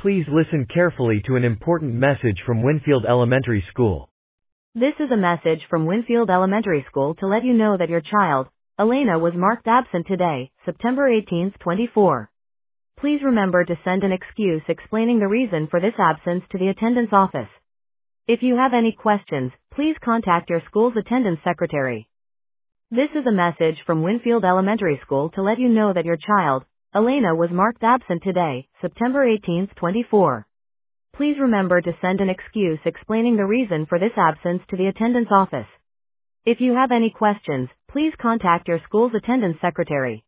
Please listen carefully to an important message from Winfield Elementary School. This is a message from Winfield Elementary School to let you know that your child, Elena, was marked absent today, September 18, 24. Please remember to send an excuse explaining the reason for this absence to the attendance office. If you have any questions, please contact your school's attendance secretary. This is a message from Winfield Elementary School to let you know that your child, Elena, was marked absent today, September 18, 24. Please remember to send an excuse explaining the reason for this absence to the attendance office. If you have any questions, please contact your school's attendance secretary.